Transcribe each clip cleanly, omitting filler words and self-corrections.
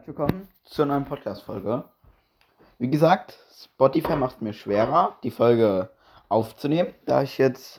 herzlich willkommen zur neuen Podcast-Folge. Wie gesagt, Spotify macht es mir schwerer, die Folge aufzunehmen, da ich jetzt,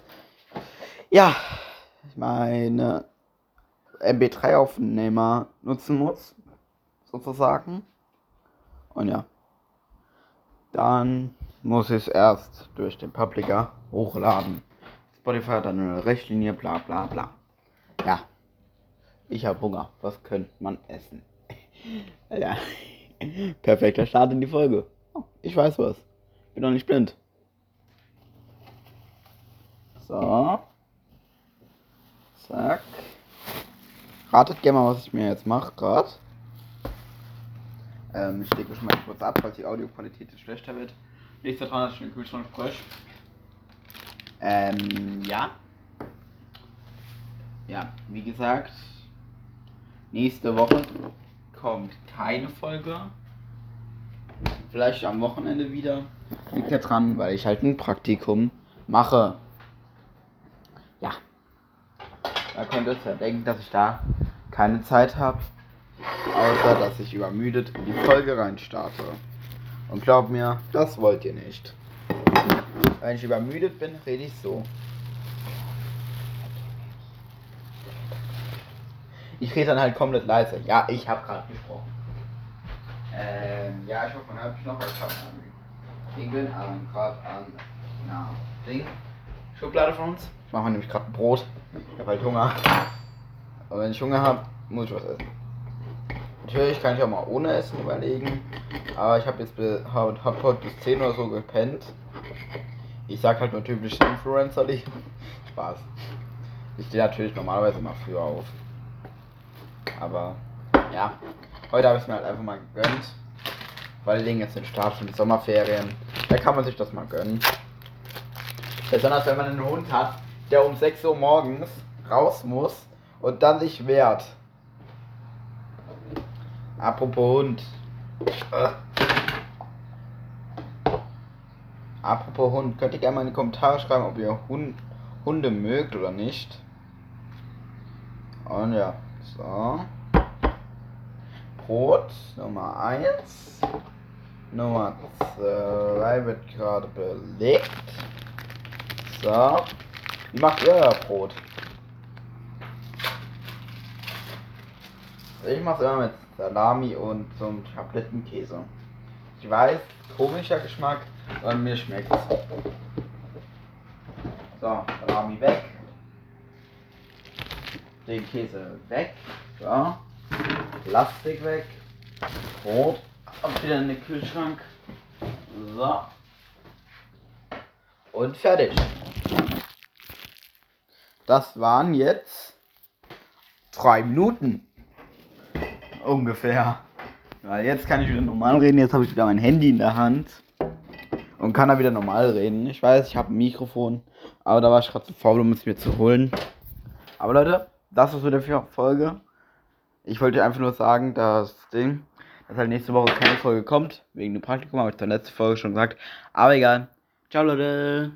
meine MP3-Aufnehmer nutzen muss, sozusagen. Und ja, dann muss ich es erst durch den Publisher hochladen. Spotify hat dann eine Richtlinie, bla bla bla. Ja, ich habe Hunger. Was könnte man essen? Ja, perfekter Start in die Folge. Oh, ich weiß was. Bin doch nicht blind. So. Zack. Ratet gerne mal, was ich mir jetzt mache gerade. Ich lege mich mal kurz ab, falls die Audioqualität jetzt schlechter wird. Liegt daran, dass ich den Kühlschrank frisch. Ja. Ja, wie gesagt, nächste Woche kommt keine Folge. Vielleicht am Wochenende wieder. Liegt ja dran, weil ich halt ein Praktikum mache. Ja. Da könnt ihr euch ja denken, dass ich da keine Zeit habe. Außer, dass ich übermüdet in die Folge reinstarte. Und glaubt mir, das wollt ihr nicht. Wenn ich übermüdet bin, rede ich so. Ich rede dann halt komplett leise. Ja, ich habe gerade gesprochen. Ja, ich hoffe, man hört mich noch, weil ich habe gerade an einer Schublade von uns. Ich mache nämlich gerade ein Brot. Ich habe halt Hunger. Aber wenn ich Hunger habe, muss ich was essen. Natürlich kann ich auch mal ohne Essen überlegen. Aber ich habe jetzt hab heute bis 10 oder so gepennt. Ich sag halt nur typisch Influencer-Leben. Spaß. Ich stehe natürlich normalerweise immer früher auf. Aber ja, heute habe ich es mir halt einfach mal gegönnt. Weil wegen jetzt den Start von den Sommerferien. Da kann man sich das mal gönnen. Besonders wenn man einen Hund hat, der um 6 Uhr morgens raus muss und dann sich wehrt. Apropos Hund. Apropos Hund, könnt ihr gerne mal in die Kommentare schreiben, ob ihr Hunde mögt oder nicht. Und ja, so. Brot Nummer 1. Nummer 2 wird gerade belegt. So. Wie macht ihr euer Brot? Ich mache es immer mit Salami und zum Schablettenkäse. Ich weiß, komischer Geschmack, aber mir schmeckt's. So, Salami weg. Den Käse weg. So. Plastik weg. Brot. Und wieder in den Kühlschrank. So. Und fertig. Das waren jetzt 3 Minuten. Ungefähr. Weil jetzt kann ich wieder normal reden. Jetzt habe ich wieder mein Handy in der Hand. Und kann da wieder normal reden. Ich weiß, ich habe ein Mikrofon. Aber da war ich gerade zu faul, um es mir zu holen. Aber Leute, das war's mit der Folge. Ich wollte einfach nur sagen, dass halt nächste Woche keine Folge kommt. Wegen dem Praktikum, habe ich zur letzten Folge schon gesagt. Aber egal. Ciao Leute.